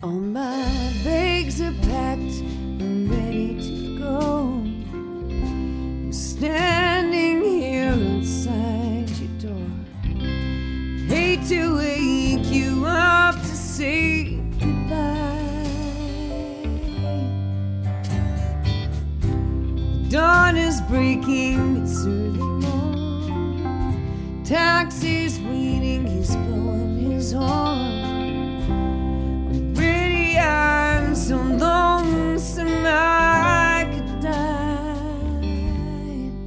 All my bags are packed and ready to go. I'm standing here outside your door. Hate to wake you up to say goodbye. Dawn is breaking, it's early morn. Taxi's waiting, he's blowing his horn. I'm so lonesome I could die.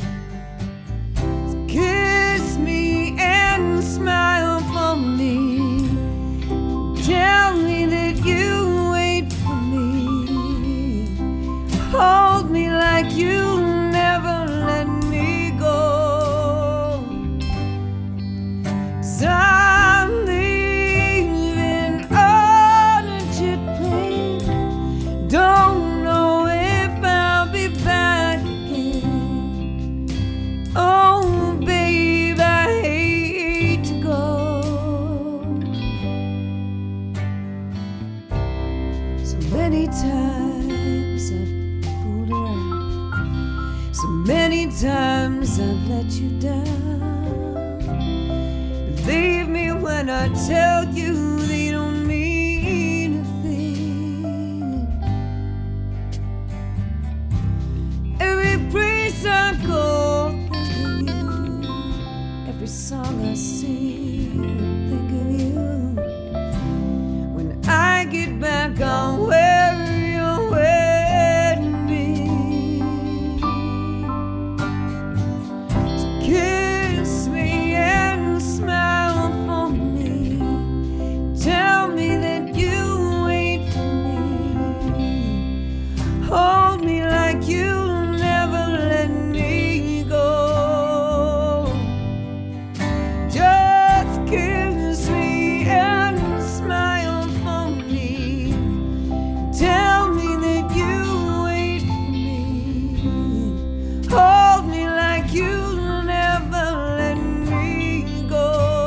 So kiss me and smile for me. Tell me that you wait for me. Hold me like you'll never let me go. 'Cause I'm leaving on a jet plane. Don't know if I'll be back again. Oh, babe, I hate to go. So many times I've fooled around. So many times I've let you down. Believe me when I tell you they don't mean a thing. Every place I go, think of you. Every song I sing, think of you. When I get back, I'll wear your wedding ring. So kiss me and smile for me. Tell me that you wait for me. Hold me like you'll never let me go. Just kiss me and smile for me. Tell me that you wait for me. Hold me like you'll never let me go.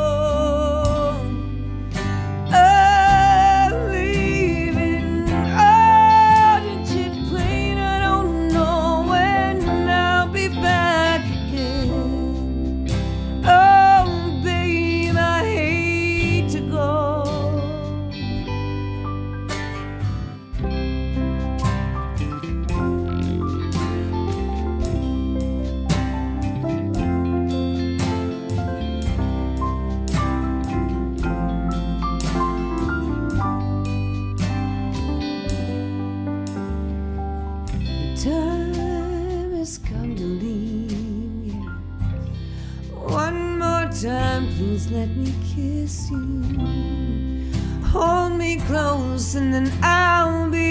I'm leaving on a jet plane. I don't know when I'll be back again. Oh, babe, I hate to go. The time has come to leave you. One more time, please let me kiss you. Hold me close and then I'll be